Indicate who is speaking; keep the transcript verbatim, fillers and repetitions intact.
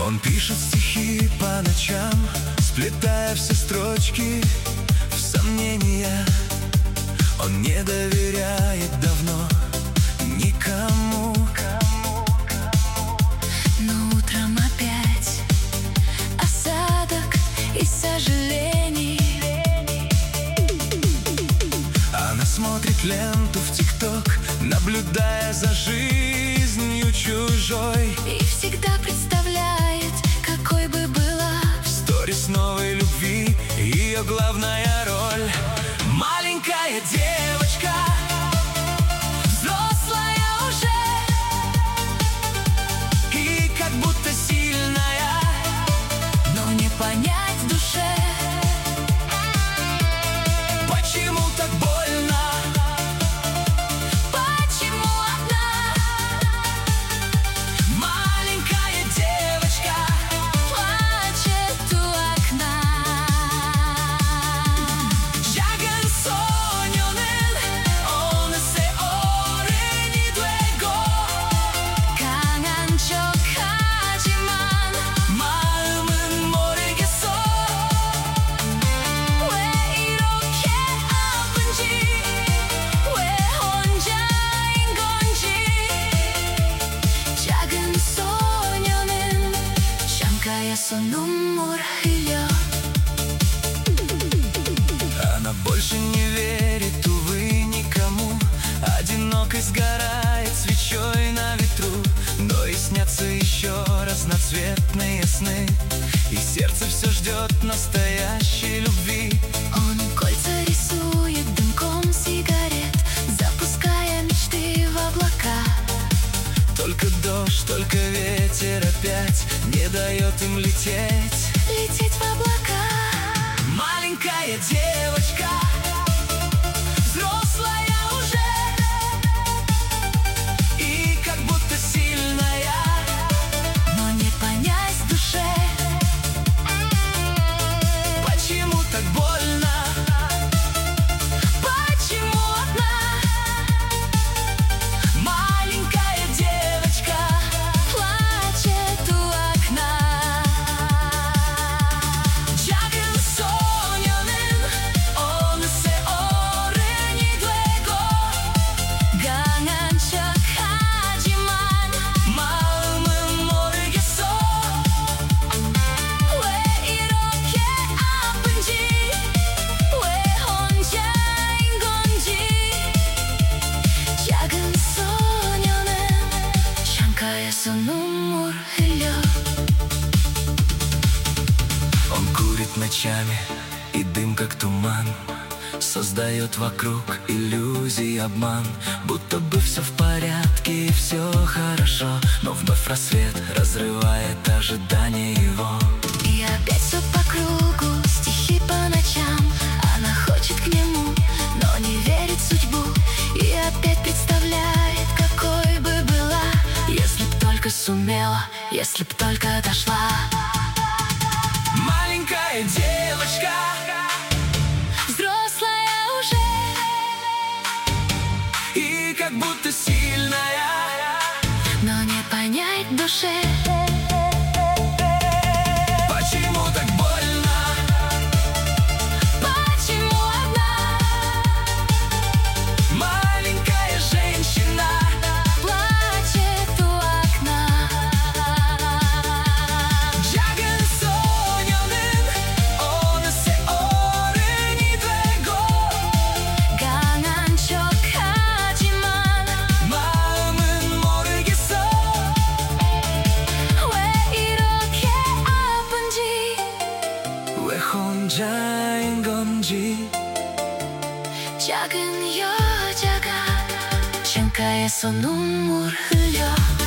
Speaker 1: Он пишет стихи по ночам, сплетая все строчки в сомнения. Он не доверяет давно никому.
Speaker 2: Но утром опять осадок и сожалений.
Speaker 1: Она смотрит ленту в ТикТок, наблюдая за жизнью чужой,
Speaker 2: И всегда представляет, какой бы была
Speaker 1: в сторис новой любви ее главная роль. Маленькая девочка, взрослая уже, и как будто сильная,
Speaker 2: но не понять в душе,
Speaker 1: почему так больно,
Speaker 2: почему одна
Speaker 1: маленькая девочка
Speaker 2: плачет у окна.
Speaker 1: 작은 소녀는 어느새 어른이 되고
Speaker 2: 강한 척하지만
Speaker 1: 마음은 모르겠어.
Speaker 2: 왜 이렇게 아픈지, 왜 혼자인 건지. 작은 소녀는 창가에서 눈물 흘려.
Speaker 1: Она больше не верит, увы, никому. Одиноко сгорает свечой на ветру. Но и снятся еще разноцветные сны, и сердце все ждет настоящей любви.
Speaker 2: Он кольца рисует дымком сигарет, запуская мечты в облака.
Speaker 1: Только дождь, только ветер опять не дает им лететь.
Speaker 2: Лететь в облака.
Speaker 1: Маленькая девочка, взрослая уже, и как будто сильная,
Speaker 2: Но не понять в душе,
Speaker 1: почему так больно,
Speaker 2: почему одна
Speaker 1: маленькая девочка
Speaker 2: плачет у окна.
Speaker 1: 작은 소녀는 어느새 어른이 되고
Speaker 2: 강한 척하지만
Speaker 1: 마음은 모르겠어.
Speaker 2: 왜 이렇게 아픈지, 왜 혼자인 건지. 작은 소녀는 창가에서 눈물 흘려.
Speaker 1: Он курит ночами, и дым как туман создает вокруг иллюзий обман, будто бы все в порядке и все хорошо. Но вновь рассвет разрывает ожидание его.
Speaker 2: И опять все по кругу, стихи по ночам. Она хочет к нему, но не верит в судьбу. И опять представляет, какой бы была, если б только сумела, если б только дошла.
Speaker 1: Маленькая девочка,
Speaker 2: Взрослая уже,
Speaker 1: и как будто сильная,
Speaker 2: но не понять в душе,
Speaker 1: почему так больно,
Speaker 2: почему одна
Speaker 1: маленькая женщина.
Speaker 2: плачет у окна.
Speaker 1: 작은 소녀는 어느새 어른이 되고
Speaker 2: 강한 척하지만
Speaker 1: 마음은 모르겠어.
Speaker 2: 왜 이렇게 아픈지,
Speaker 1: 왜 혼자인 건지.
Speaker 2: 작은 여자가 창가에서 눈물 흘려.